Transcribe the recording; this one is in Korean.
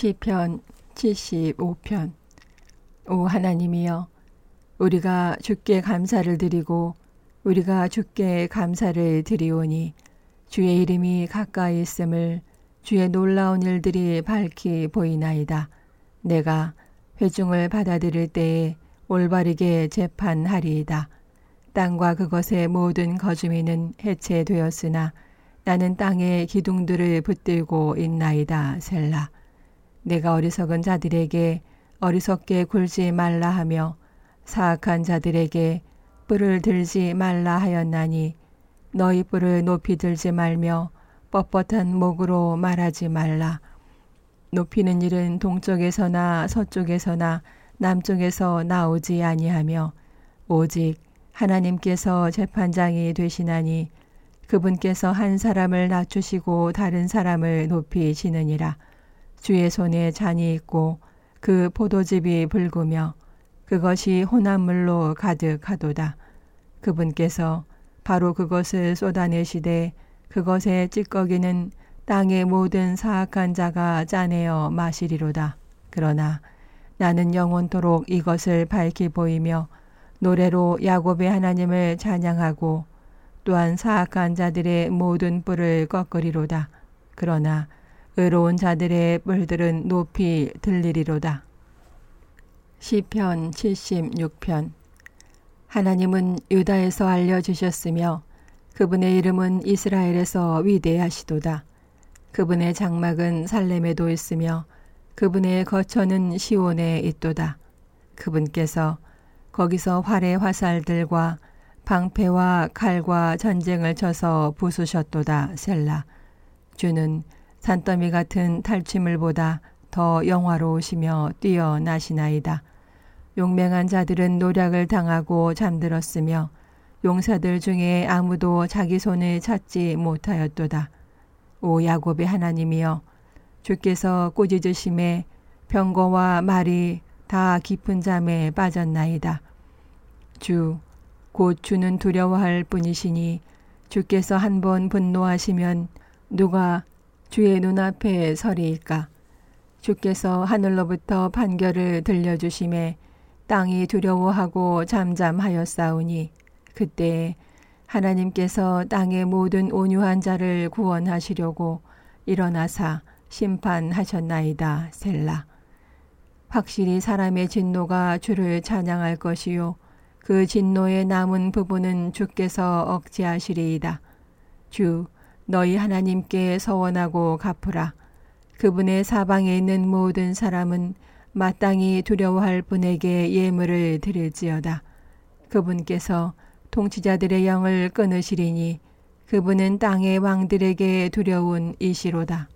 시편 75편. 오 하나님이여, 우리가 주께 감사를 드리고 우리가 주께 감사를 드리오니 주의 이름이 가까이 있음을 주의 놀라운 일들이 밝히 보이나이다. 내가 회중을 받아들일 때에 올바르게 재판하리이다. 땅과 그것의 모든 거주민은 해체되었으나 나는 땅의 기둥들을 붙들고 있나이다. 셀라. 내가 어리석은 자들에게 어리석게 굴지 말라 하며 사악한 자들에게 뿔을 들지 말라 하였나니 너희 뿔을 높이 들지 말며 뻣뻣한 목으로 말하지 말라. 높이는 일은 동쪽에서나 서쪽에서나 남쪽에서 나오지 아니하며 오직 하나님께서 재판장이 되시나니 그분께서 한 사람을 낮추시고 다른 사람을 높이시느니라. 주의 손에 잔이 있고 그 포도즙이 붉으며 그것이 혼합물로 가득하도다. 그분께서 바로 그것을 쏟아내시되 그것의 찌꺼기는 땅의 모든 사악한 자가 짜내어 마시리로다. 그러나 나는 영원토록 이것을 밝히 보이며 노래로 야곱의 하나님을 찬양하고 또한 사악한 자들의 모든 뿔을 꺾으리로다. 그러나 의로운 자들의 뿔들은 높이 들리리로다. 시편 76편. 하나님은 유다에서 알려주셨으며 그분의 이름은 이스라엘에서 위대하시도다. 그분의 장막은 살렘에도 있으며 그분의 거처는 시온에 있도다. 그분께서 거기서 활의 화살들과 방패와 칼과 전쟁을 쳐서 부수셨도다. 셀라. 주는 산더미 같은 탈취물보다 더 영화로우시며 뛰어나시나이다. 용맹한 자들은 노략을 당하고 잠들었으며 용사들 중에 아무도 자기 손을 찾지 못하였도다. 오 야곱의 하나님이여, 주께서 꾸짖으심에 병거와 말이 다 깊은 잠에 빠졌나이다. 곧 주는 두려워할 뿐이시니 주께서 한번 분노하시면 누가 주의 눈앞에 서리이까. 주께서 하늘로부터 판결을 들려주심에 땅이 두려워하고 잠잠하였사오니 그때에 하나님께서 땅의 모든 온유한 자를 구원하시려고 일어나사 심판하셨나이다. 셀라. 확실히 사람의 진노가 주를 찬양할 것이요 그 진노의 남은 부분은 주께서 억제하시리이다. 주 너희 하나님께 서원하고 갚으라. 그분의 사방에 있는 모든 사람은 마땅히 두려워할 분에게 예물을 드릴지어다. 그분께서 통치자들의 영을 끊으시리니 그분은 땅의 왕들에게 두려운 이시로다.